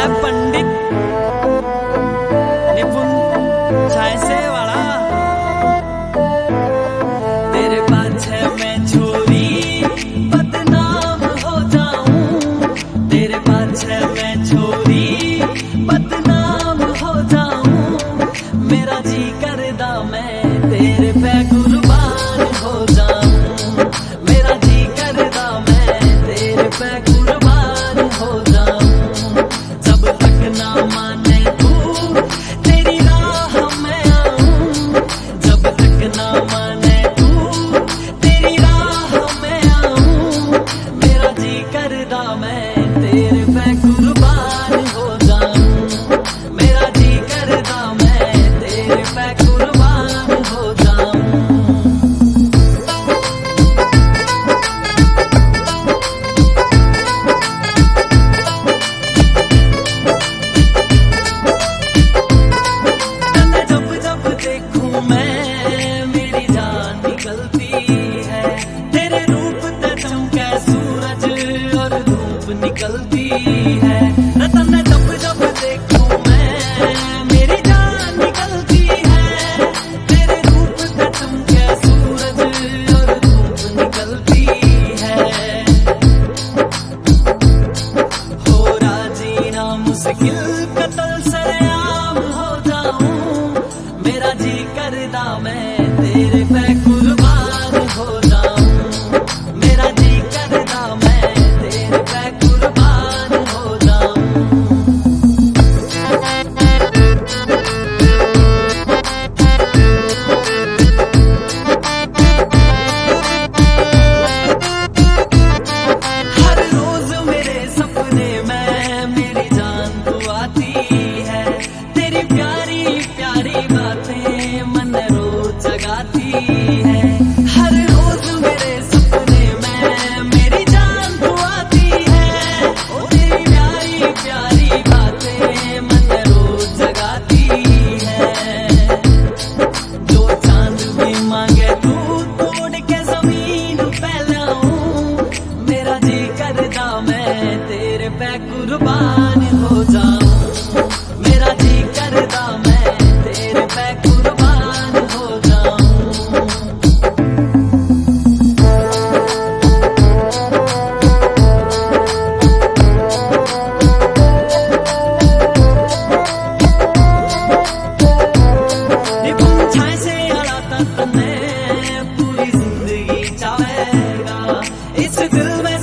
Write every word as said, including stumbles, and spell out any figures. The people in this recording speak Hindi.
है पंडित निपुण छायसे वाला। तेरे पाछे मैं छोरी बदनाम हो जाऊं, तेरे पाछे मैं छोरी बदनाम हो जाऊं। मेरा जी करदा मैं तेरे पे कुर्बान हो जाऊं, मेरा जी करदा मैं तेरे पे कुर्बान हो जाऊं। जब तक ना माने तू तेरी राह मैं आऊं, जब तक ना माने तू तेरी राह मैं आऊं। मेरा जी करदा मैं तेरे पे कुर्बान हो जाऊं, मेरा जी करदा मैं तेरे पे कुर्बान हो जाऊं। देखूं मैं मेरी जान निकलती है, तेरे रूप ते चमके सूरज और धूप निकलती है। रतन जब जब देखूं मैं मेरी जान निकलती है, तेरे रूप ते चमके सूरज और धूप निकलती है। हो राजीना मुश्किल कतल सरेआम हो जाऊं, मेरा जी करदा मैं तेरे पे कुर्बान हो जाऊं, मेरा जी करदा मैं तेरे पे कुर्बान हो जाऊं। हर रोज मेरे सपने में मेरी जान तू आती है, तेरी प्यारी प्यारी बातें मन रोज जगाती है। हर रोज मेरे सपने में मेरी जान तू आती है, ओ तेरी प्यारी प्यारी बातें मन रोज जगाती है। जो चांद भी मांगे तू तोड़ के जमीन पे लाऊं, मेरा जी करदा मैं तेरे पे कुर्बान हो जाऊं, मेरा जी करदा मैं तेरे पे कुर्बान हो जाऊं। निपुण छायसे वाला तन्ने पूरी जिंदगी चाहेगा, इस दिल में